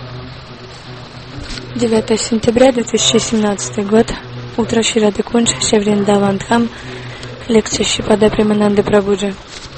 9 сентября 2017 год. Утро Шри Рады Кунж, Шри Вриндаван Дхам. Лекция Шрипада Премананды Прабхуджи.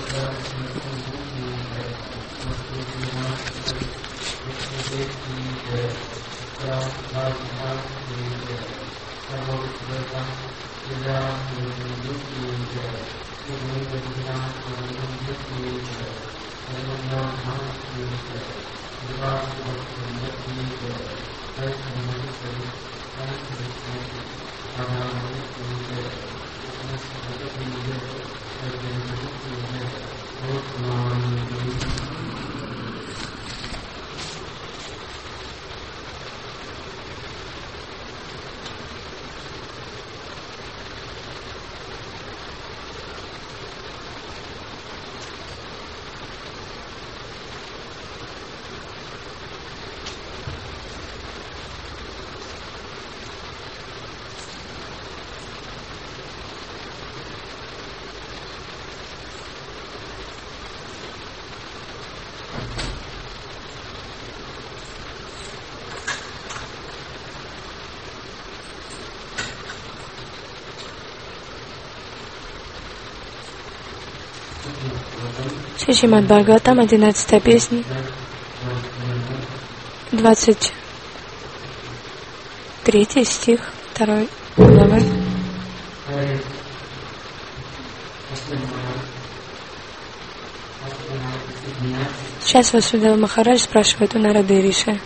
Шримад Бхагаватам, 11 песня, 23 стих 2 главы. Сейчас Васудева Махарадж спрашивает у Нарады Риши.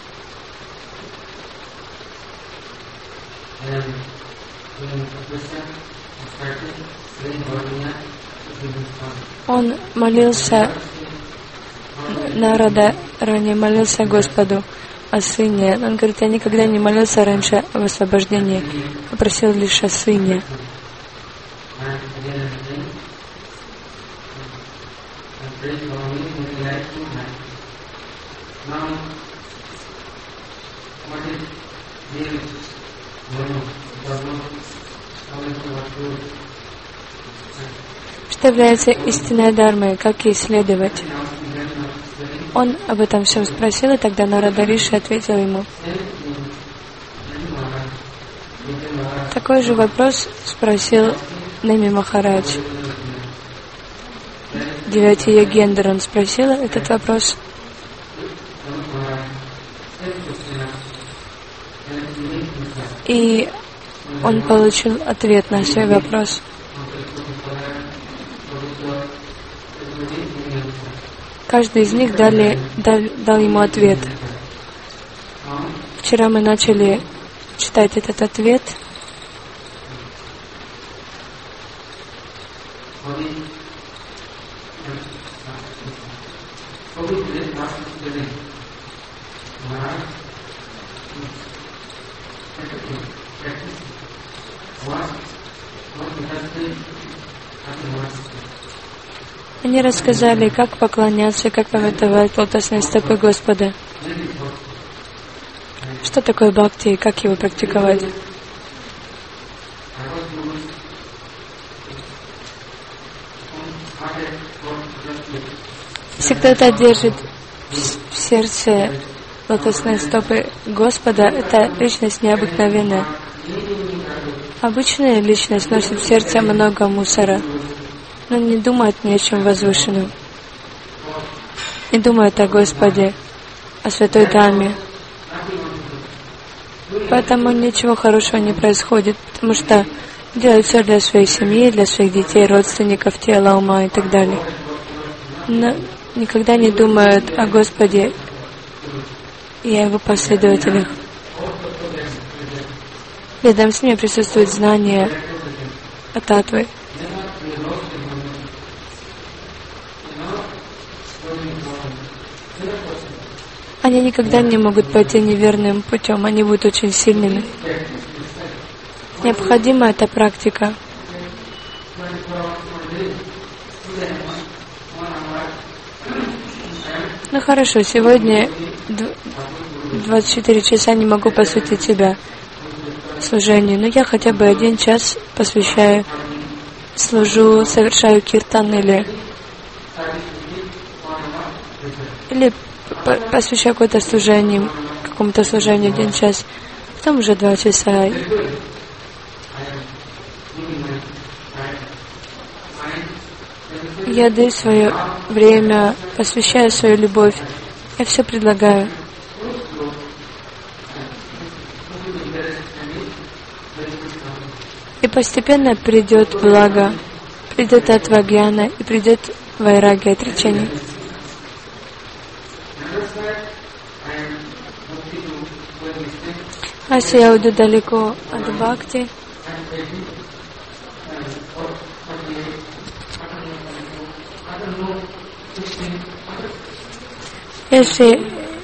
Он молился, Нарада ранее молился Господу о сыне. Он говорит, я никогда не молился раньше об освобождении, я просил лишь о сыне. Что является истинной дхармой, как ей следовать? Он об этом всем спросил, и тогда Нарада Риши ответил ему. Такой же вопрос спросил Неми Махарадж. 9 Йогендр, он спросил этот вопрос. И он получил ответ на свой вопрос. Каждый из них дал ему ответ. Вчера мы начали читать этот ответ. Они рассказали, как поклоняться, как памятовать лотосные стопы Господа. Что такое бхакти и как его практиковать? Если кто-то держит в сердце лотосные стопы Господа, это личность необыкновенная. Обычная личность носит в сердце много мусора, но не думает ни о чем возвышенном. Не думает о Господе, о Святой Дхамме. Поэтому ничего хорошего не происходит, потому что делает все для своей семьи, для своих детей, родственников, тела, ума и так далее. Но никогда не думают о Господе и о Его последователях. Рядом с ними присутствует знание о Татве. Они никогда не могут пойти неверным путем, они будут очень сильными. Необходима эта практика. Ну хорошо, сегодня 24 часа не могу посвятить себя служению, но я хотя бы 1 час посвящаю, служу, совершаю киртан или посвящаю какое-то служение, какому-то служению 1 час, потом уже 2 часа. Я даю свое время, посвящаю свою любовь. Я все предлагаю. И постепенно придет благо, придет татва-гьяна и придет вайрагья, отречение. А если я уйду далеко от бхакти, если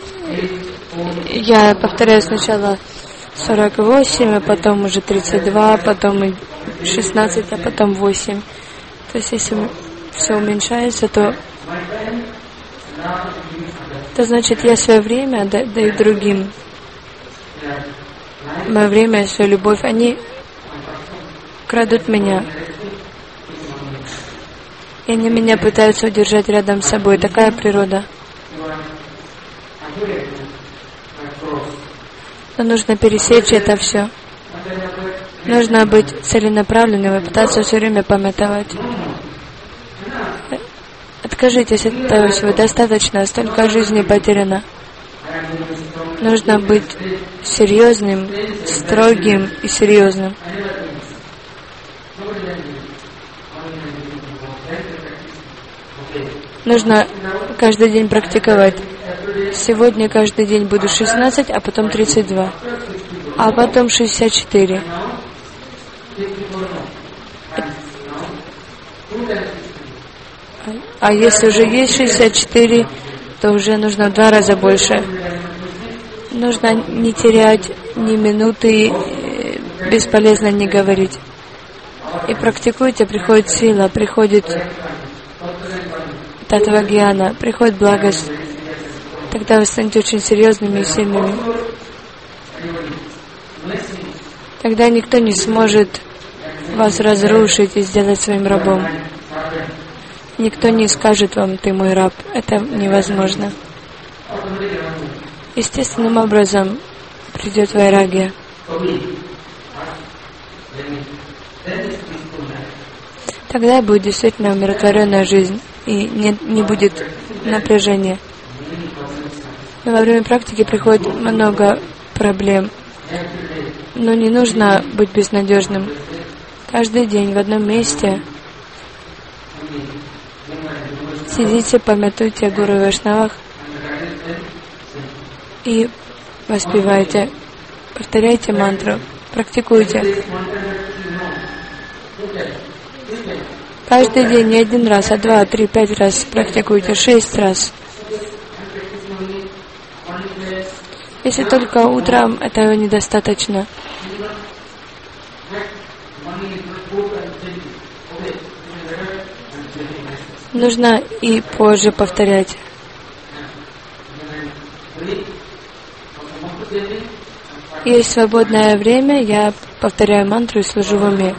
я повторяю сначала 48, а потом уже 32, потом 16, а потом 8. То есть если все уменьшается, то значит я свое время даю другим. Мое время, свою любовь, они крадут меня. И они меня пытаются удержать рядом с собой. Такая природа. Но нужно пересечь это все. Нужно быть целенаправленным и пытаться все время памятовать. Откажитесь от этого всего. Достаточно, столько жизни потеряно. Нужно быть серьезным, строгим и серьезным. Нужно каждый день практиковать. Сегодня каждый день буду 16, а потом 32, а потом 64. А если уже есть 64, то уже нужно в 2 раза больше. Нужно не терять ни минуты, бесполезно не говорить. И практикуйте, приходит сила, приходит татва-гьяна, приходит благость. Тогда вы станете очень серьезными и сильными. Тогда никто не сможет вас разрушить и сделать своим рабом. Никто не скажет вам: ты мой раб. Это невозможно. Естественным образом придет вайрагья. Тогда будет действительно умиротворенная жизнь и не будет напряжения. Но во время практики приходит много проблем. Но не нужно быть безнадежным. Каждый день в одном месте сидите, памятуйте о Гуру и Вайшнавах и воспевайте, повторяйте мантру, практикуйте. Каждый день не 1 раз, а 2, 3, 5 раз практикуйте, 6 раз. Если только утром, этого недостаточно. Нужно и позже повторять. Есть свободное время, я повторяю мантру и служу в уме.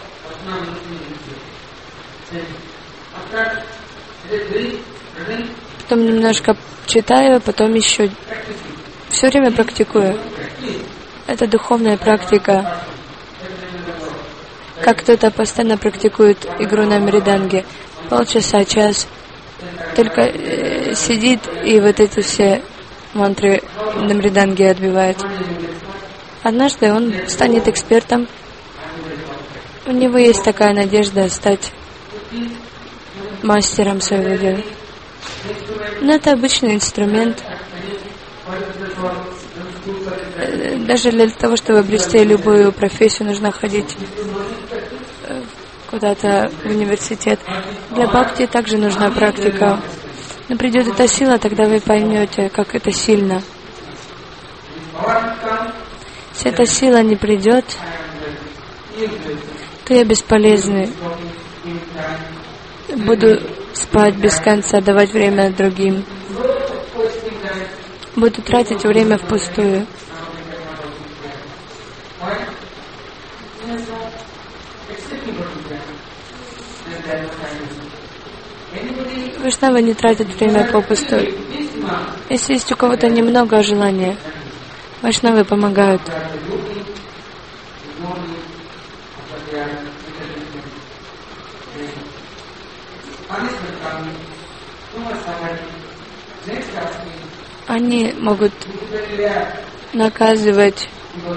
Потом немножко читаю, потом еще все время практикую. Это духовная практика. Как кто-то постоянно практикует игру на мриданге. Полчаса, час. Только сидит и вот эти все мантры на мриданге отбивает. Однажды он станет экспертом. У него есть такая надежда стать мастером своего дела. Но это обычный инструмент. Даже для того, чтобы обрести любую профессию, нужно ходить куда-то в университет. Для бхакти также нужна практика. Но придет эта сила, тогда вы поймете, как это сильно. Если эта сила не придет, то я бесполезный. Буду спать без конца, давать время другим. Буду тратить время впустую. Вайшнавы не тратят время попусту. Если есть у кого-то немного желания, вайшнавы помогают. Они могут наказывать.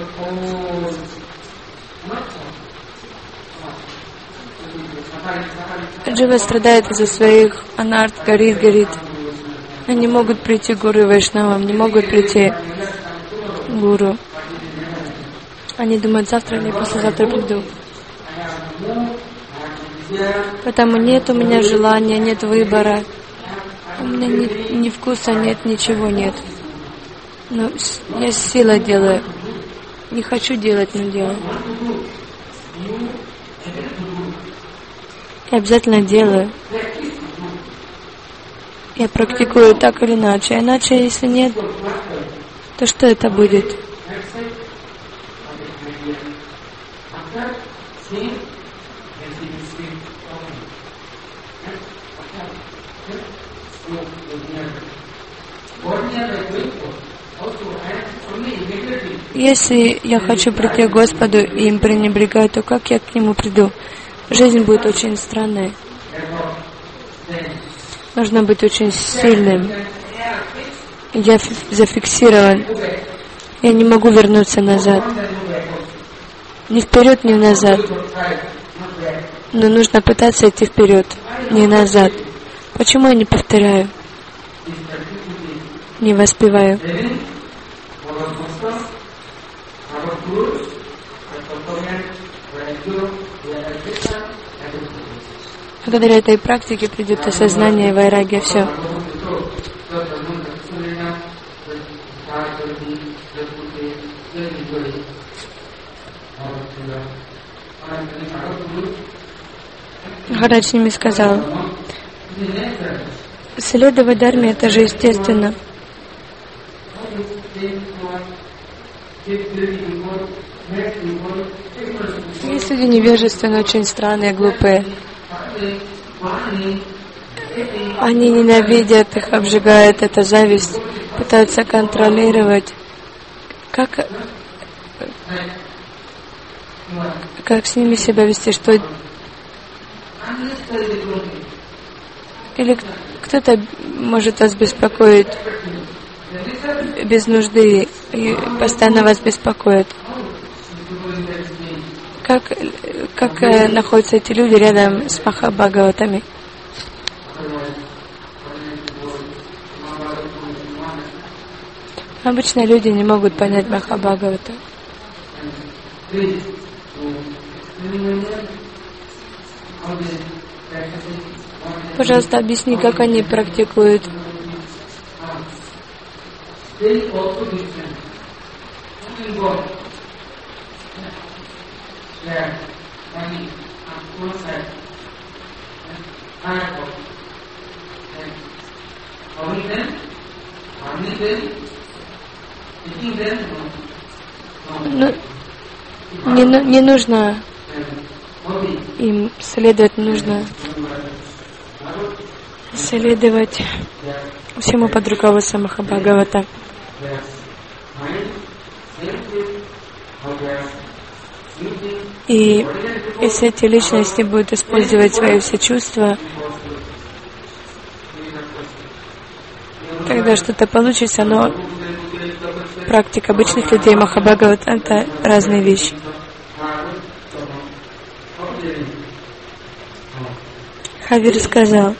Джива страдает из-за своих анарт, горит. Они могут прийти к гуру и вайшнавам, не могут прийти к гуру. Они думают, завтра или послезавтра приду. Потому нет у меня желания, нет выбора. У меня ни вкуса нет, ничего нет. Но я с силой делаю. Не хочу делать, но делаю. Я обязательно делаю. Я практикую так или иначе. А иначе, если нет, то что это будет? Если я хочу прийти к Господу и им пренебрегаю, то как я к Нему приду? Жизнь будет очень странной. Нужно быть очень сильным. Я зафиксирован. Я не могу вернуться назад. Ни вперед, ни назад. Но нужно пытаться идти вперед, не назад. Почему я не повторяю? Не воспеваю. Благодаря этой практике придет осознание и вайрагья, все. Махарадж ними сказал, следовать дхарме — это же естественно. Есть люди невежественные, очень странные, глупые. Они ненавидят, их обжигает эта зависть, пытаются контролировать. Как с ними себя вести, что... Или кто-то может вас беспокоить без нужды и постоянно вас беспокоит. Как находятся эти люди рядом с Махабхагаватами? Обычно люди не могут понять Махабхагавата. Пожалуйста, объясни, как они практикуют. Не нужно им следовать, нужно следовать всему под руководством Махабхагавата. И если эти личности будут использовать свои все чувства, тогда что-то получится, но практика обычных людей Махабхагават — это разные вещи. Хавир сказал,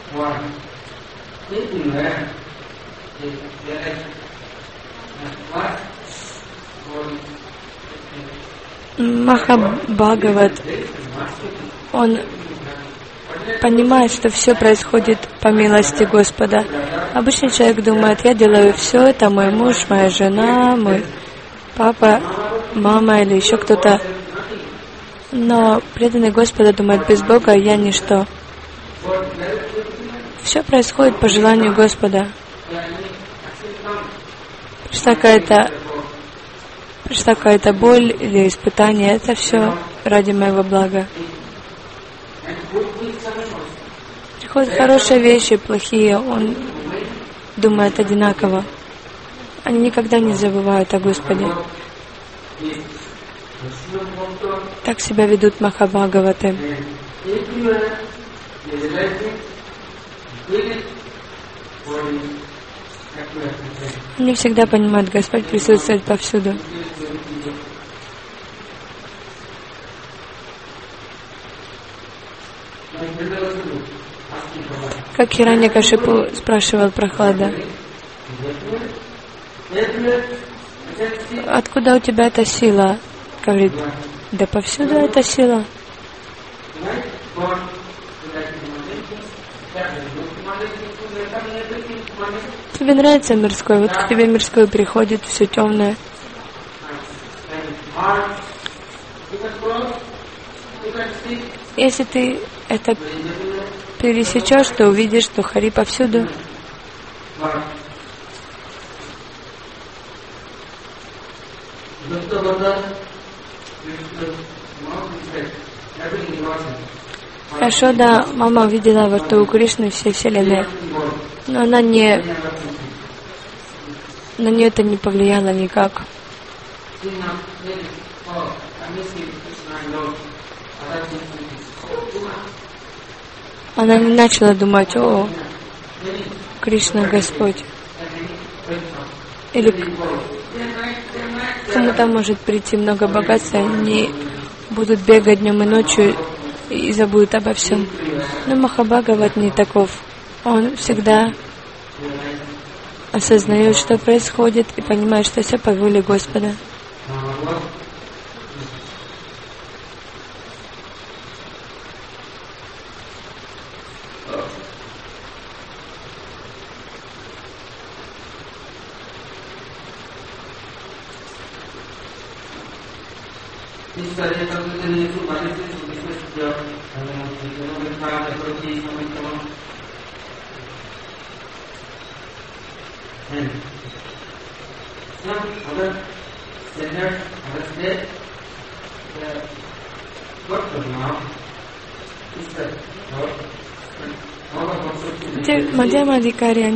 Махабхагават, он понимает, что все происходит по милости Господа. Обычный человек думает, я делаю все, это мой муж, моя жена, мой папа, мама или еще кто-то. Но преданный Господа думает, без Бога я ничто. Все происходит по желанию Господа. Пришла какая-то боль или испытание, это все ради моего блага. Приходят хорошие вещи, плохие, он думают одинаково. Они никогда не забывают о Господе. Так себя ведут Махабхагаваты. Они всегда понимают, Господь присутствует повсюду. Как Хираньякашипу спрашивал Прохлада: откуда у тебя эта сила? Говорит: да повсюду эта сила. Тебе нравится мирское, вот к тебе мирское приходит, все темное. Если ты это пересечешь, то увидишь, что Хари повсюду. Яшода, мама увидела во рту у Кришны все вселенные, но на нее это не повлияло никак. Она не начала думать: о, Кришна Господь. Или кому-то может прийти много богатства, они будут бегать днем и ночью и забудут обо всем. Но Махабхагават не таков. Он всегда осознает, что происходит, и понимает, что все по воле Господа. Мадьямадикари,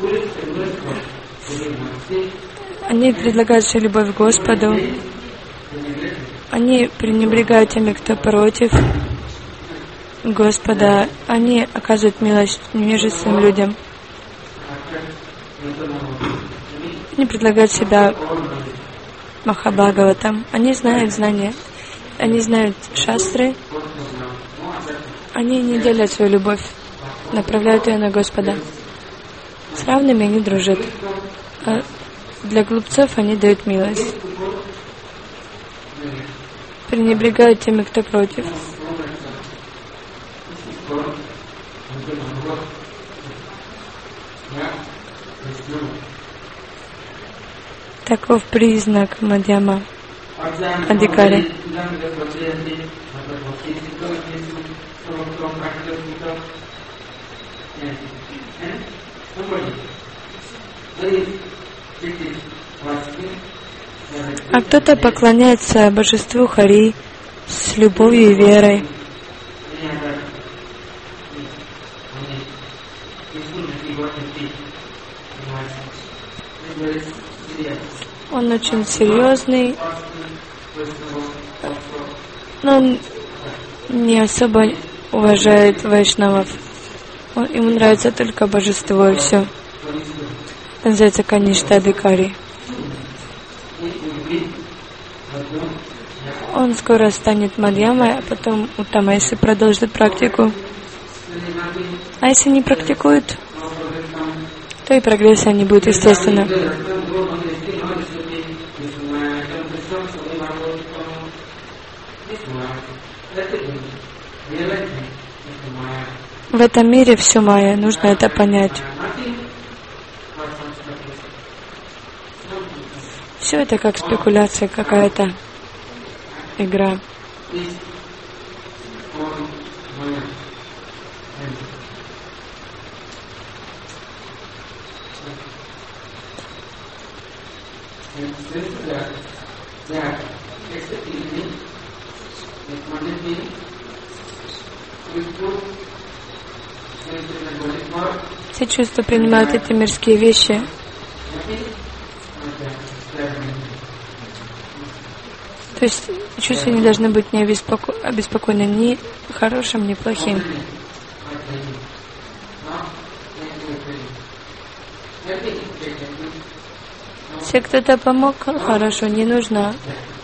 они предлагают всю любовь к Господу. Они пренебрегают теми, кто против Господа. Они оказывают милость невежественным людям. Они предлагают себя Махабхагаватам. Они знают знания. Они знают шастры. Они не делят свою любовь, направляют ее на Господа. С равными они дружат. А для глупцов они дают милость. Пренебрегают теми, кто против. Таков признак Мадьяма Адикари. А кто-то поклоняется божеству Хари с любовью и верой. Он очень серьезный, но он не особо уважает вайшнавов. Ему нравится только божество и все. Это называется Каништа Адикари. Он скоро станет Мадьямой, а потом Уттамой, если продолжит практику. А если не практикует, то и прогресса не будет, естественно. В этом мире все майя, нужно это понять. Все это как спекуляция, какая-то игра. Все чувства принимают эти мирские вещи. То есть чувства не должны быть не обеспокоены ни хорошим, ни плохим. Если кто-то помог, хорошо, не нужно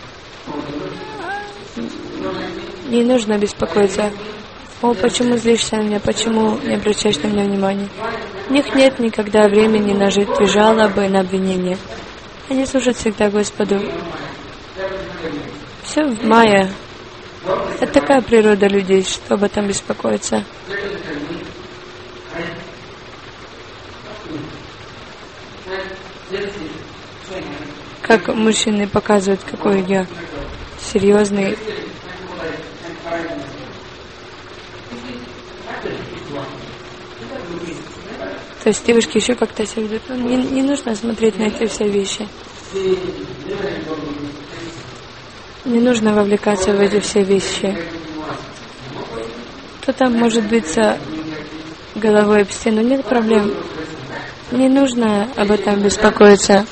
беспокоиться. О, почему злишься на меня, почему не обращаешь на меня внимания? У них нет никогда времени на жертвы, жалобы, на обвинения. Они служат всегда Господу. Все в Майя. Это такая природа людей, что об этом беспокоиться. Как мужчины показывают, какой я серьезный. То есть девушки еще как-то себя ведут. Не нужно смотреть на эти все вещи. Не нужно вовлекаться в эти все вещи. Кто-то может биться головой об стену, нет проблем. Не нужно об этом беспокоиться.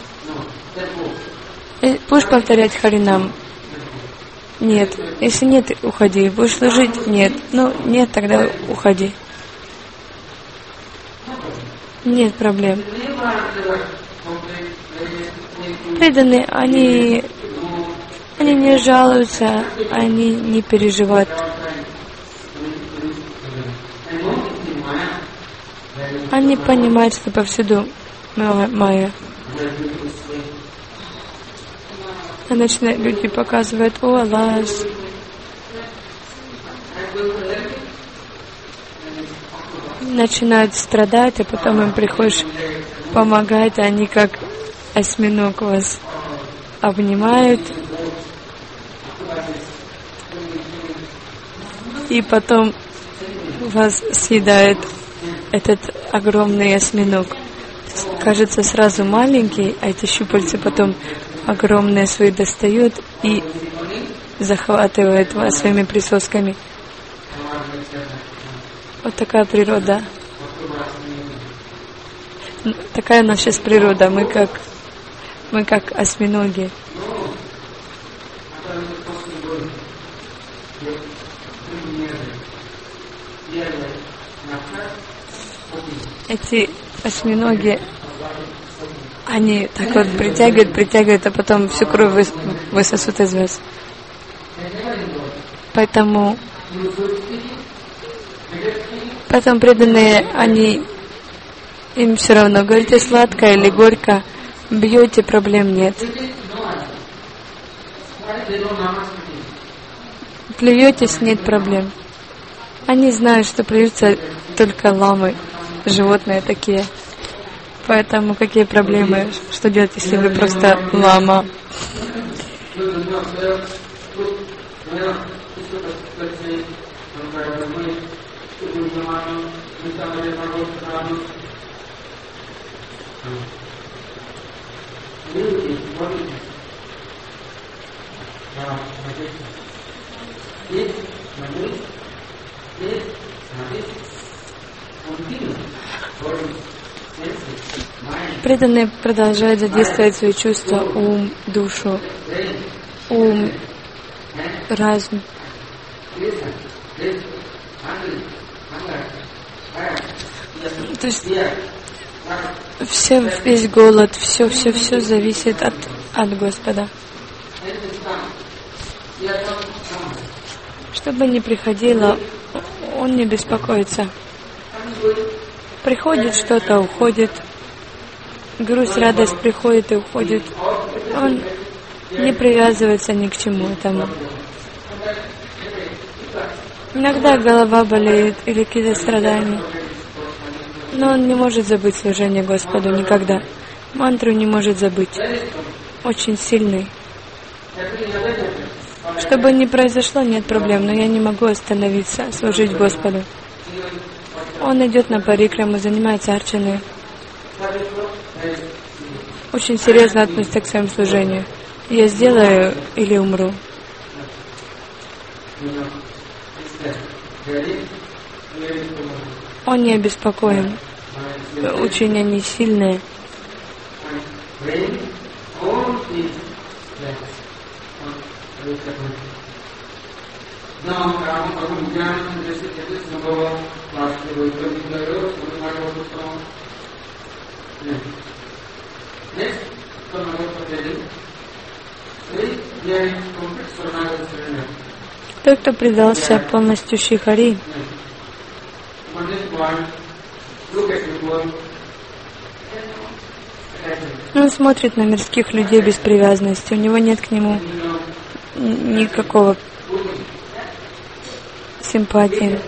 Будешь повторять Харинам? Нет. Если нет, уходи. Будешь служить? Нет. Ну, нет, тогда уходи. Нет проблем. Преданные, они не жалуются, они не переживают. Они понимают, что повсюду Майя. А люди показывают: о, Аллах. Начинают страдать, а потом им приходишь помогать, а они как осьминог вас обнимают. И потом вас съедает этот огромный осьминог. Кажется сразу маленький, а эти щупальца потом огромные свои достают и захватывает вас своими присосками. Вот такая природа. Такая у нас сейчас природа. Мы как осьминоги. Эти осьминоги, они так вот притягивают, а потом всю кровь высосут из вас. Поэтому преданные, им все равно, говорите сладко или горько, бьете, проблем нет. Плюетесь, нет проблем. Они знают, что плюются только ламы, животные такие. Поэтому какие проблемы? Что делать, если вы просто лама? Преданные продолжают задействовать свои чувства, ум, душу, разум. То есть весь голод, все зависит от Господа. Что бы ни приходило, он не беспокоится. Приходит что-то, уходит. Грусть, радость приходит и уходит. Он не привязывается ни к чему этому. Иногда голова болеет или какие-то страдания. Но он не может забыть служение Господу никогда. Мантру не может забыть. Очень сильный. Что бы ни произошло, нет проблем, но я не могу остановиться, служить Господу. Он идет на парикраму, занимается арчаной. Очень серьезно относится к своему служению. Я сделаю или умру. Он не обеспокоен. Очень они сильные. Тот, кто предался полностью Шри-Хари, он смотрит на мирских людей без привязанности, у него нет к нему никакого симпатии.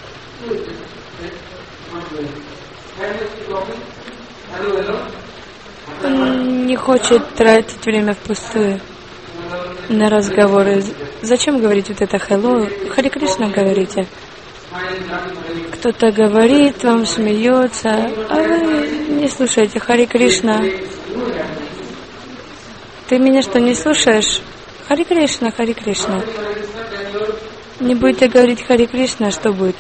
Он не хочет тратить время впустую на разговоры. Зачем говорить вот это «Hello»? Хари Кришна говорите. Кто-то говорит, вам смеется, а вы не слушаете. Хари Кришна. Ты меня что, не слушаешь? Хари Кришна, Хари Кришна. Не будете говорить Хари Кришна, что будет?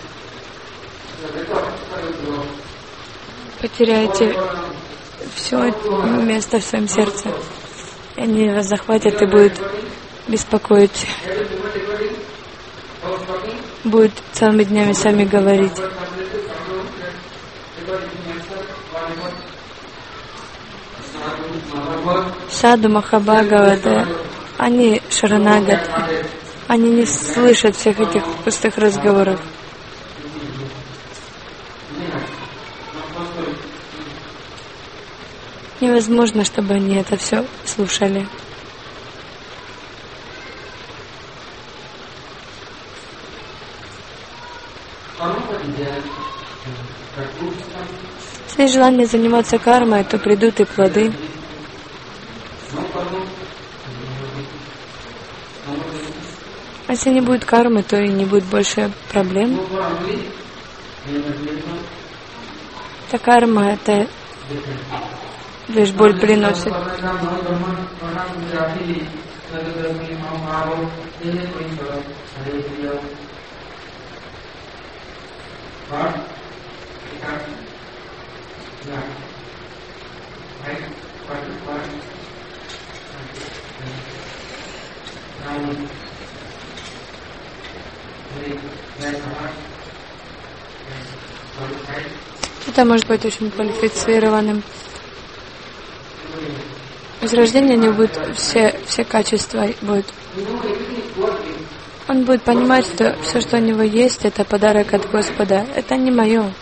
Потеряете все место в своем сердце. Они вас захватят и будут беспокоить. Будут целыми днями сами говорить. Саду, Махабхагавата, они шаранагат. Они не слышат всех этих пустых разговоров. Невозможно, чтобы они это все слушали. Если есть желание заниматься кармой, то придут и плоды. А если не будет кармы, то и не будет больше проблем. Это карма, это лишь боль приносит. Кто-то может быть очень квалифицированным. Из рождения не будет все качества будут. Он будет понимать, что все, что у него есть, это подарок от Господа. Это не мое.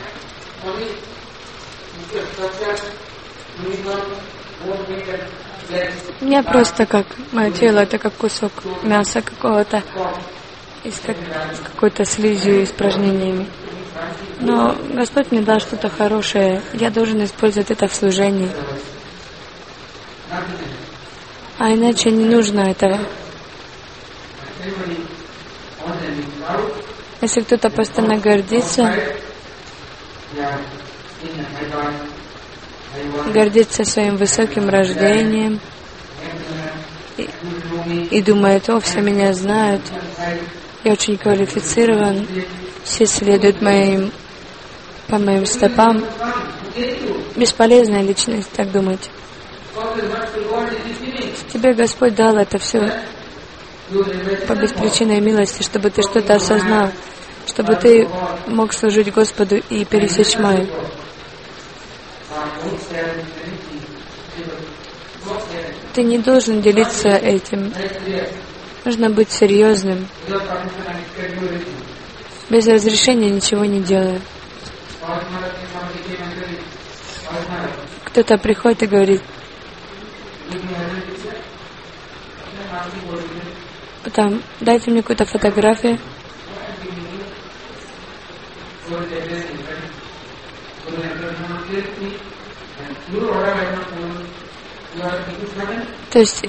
У меня просто как мое тело, это как кусок мяса какого-то, с какой-то слизью, испражнениями. Но Господь мне дал что-то хорошее, я должен использовать это в служении. А иначе не нужно этого. Если кто-то постоянно гордится своим высоким рождением и думает: о, все меня знают, я очень квалифицирован, все следуют по моим стопам. Бесполезная личность, так думать. Тебе Господь дал это все по беспричинной милости, чтобы ты что-то осознал, чтобы ты мог служить Господу и пересечь Майю. Ты не должен делиться этим. Нужно быть серьезным. Без разрешения ничего не делаю. Кто-то приходит и говорит: там, дайте мне какую-то фотографию. То есть,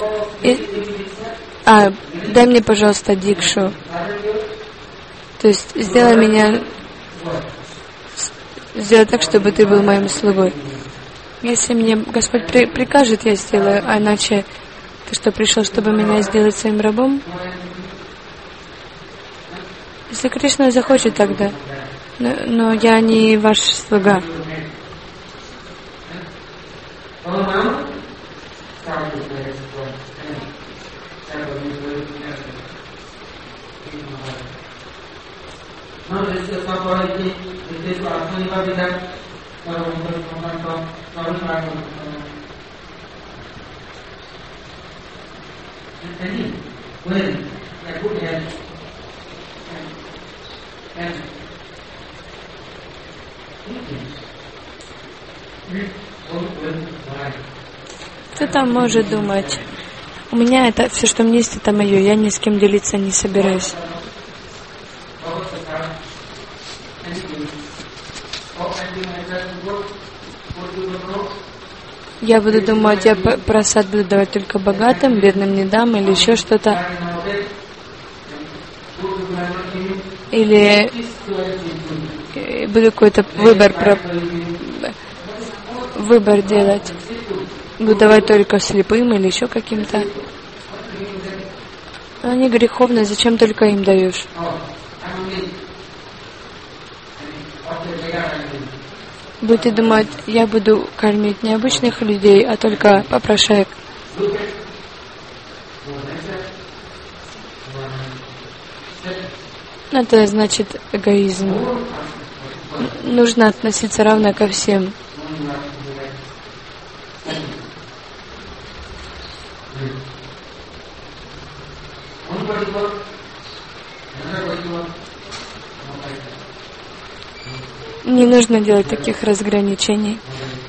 дай мне, пожалуйста, дикшу. То есть, сделай так, чтобы ты был моим слугой. Если мне Господь прикажет, я сделаю, а иначе ты что, пришел, чтобы меня сделать своим рабом? Если Кришна захочет, тогда но я не ваш слуга. Кто-то может думать, у меня это все, что мне есть, это мое, я ни с кем делиться не собираюсь. Я буду думать, я просад буду давать только богатым, бедным не дам, или еще что-то. Или буду какой-то выбор делать. Буду давать только слепым или еще каким-то. Они греховны, зачем только им даешь? Будете думать, я буду кормить не обычных людей, а только попрошаек. Это значит эгоизм. Нужно относиться равно ко всем. Не нужно делать таких разграничений.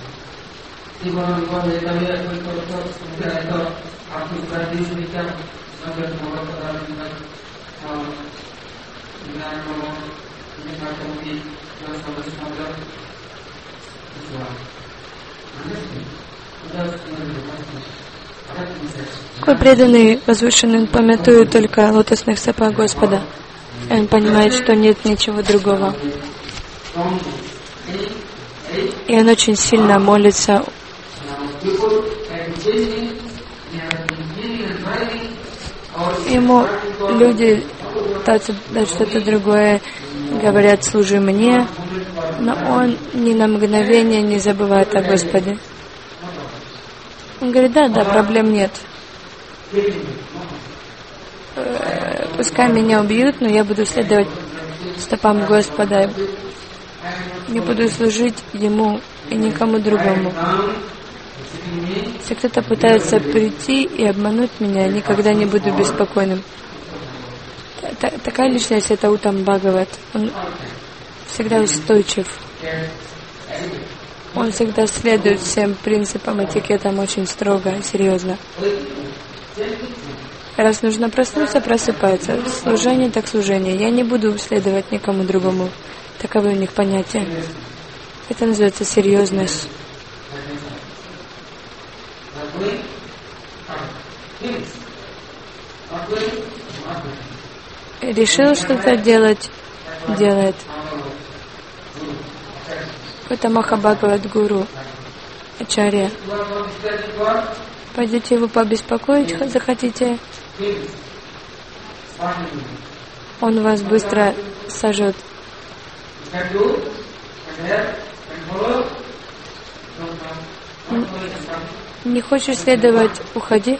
Какой преданный, возвышенный, он помятует только лотосных стопах Господа. И он понимает, что нет ничего другого. И он очень сильно молится. Ему люди пытаются дать что-то другое, говорят, служи мне, но он ни на мгновение не забывает о Господе. Он говорит, да, проблем нет. Пускай меня убьют, но я буду следовать стопам Господа. Не буду служить Ему и никому другому. Если кто-то пытается прийти и обмануть меня, я никогда не буду беспокойным. Такая личность — это Уттам Бхагават. Он всегда устойчив. Он всегда следует всем принципам, этикетам очень строго и серьезно. Раз нужно проснуться, просыпается. Служение так служение. Я не буду следовать никому другому. Таковы у них понятия. Это называется серьезность. Решил что-то делать, делает. Какой-то Махабхагават гуру, ачарья. Пойдете его побеспокоить, захотите, он вас быстро сожжет. Не хочешь следовать, уходи.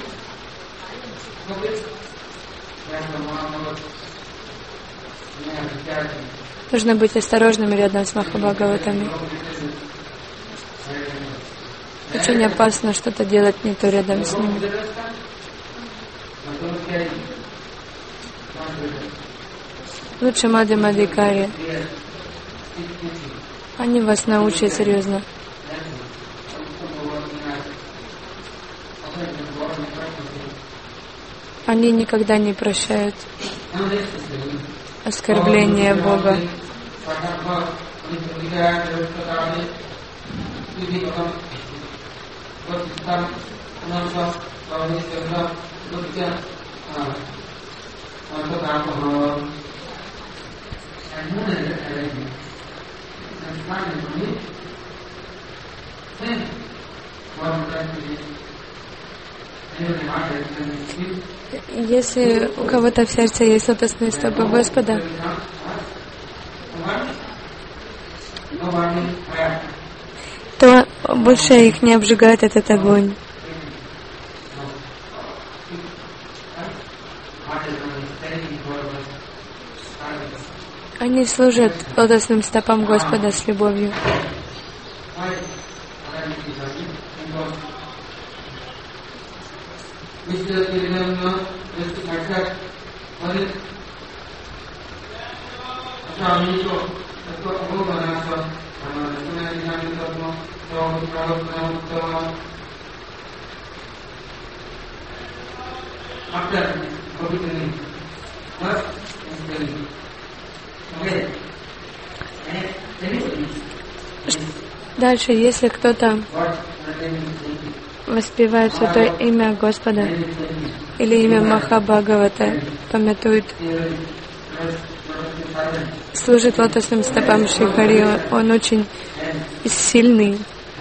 Нужно быть осторожными рядом с Махабхагаватами. Очень опасно что-то делать не то рядом с ними. Лучше Мадхимадикари. Они вас научат серьезно. Они никогда не прощают оскорбления Бога. Если у кого-то в сердце есть лотосные стопы Господа, то больше их не обжигает этот огонь. Они служат лотосным стопам Господа с любовью. Дальше, если кто-то воспевает святое имя Господа или имя Махабхагавата, памятует, служит лотосным стопам Шри Хари, он очень сильный.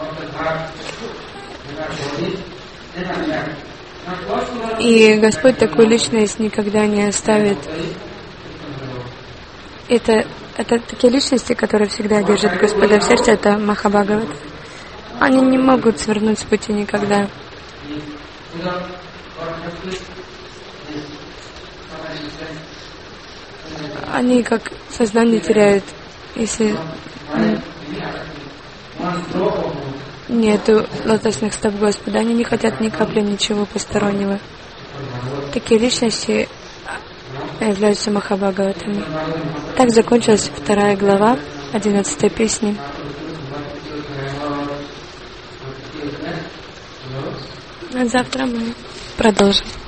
И Господь такую личность никогда не оставит. Это такие личности, которые всегда держат Господа в сердце, это Махабхагавата. Они не могут свернуть с пути никогда. Они как сознание теряют, если нету лотосных стоп Господа. Они не хотят ни капли ничего постороннего. Такие личности являются Махабхагаватами. Так закончилась 2 глава 11 песни. А завтра мы продолжим.